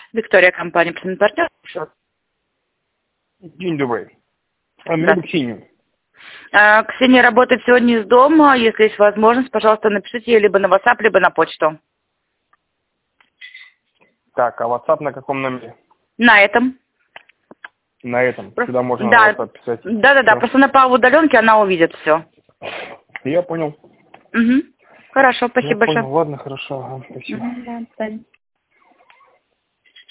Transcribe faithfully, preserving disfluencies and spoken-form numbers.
Виктория, компания «Партнер». День добрый. А меня бы Ксению. А, Ксения работает сегодня из дома. Если есть возможность, пожалуйста, напишите ей либо на WhatsApp, либо на почту. Так, а WhatsApp на каком номере? На этом. На этом. Просто... Сюда можно да. на WhatsApp писать. Да-да-да, просто на по удаленке она увидит все. Я понял. Угу. Хорошо, спасибо Я большое. понял. Ладно, хорошо. Ага, спасибо. Угу, да, до свидания.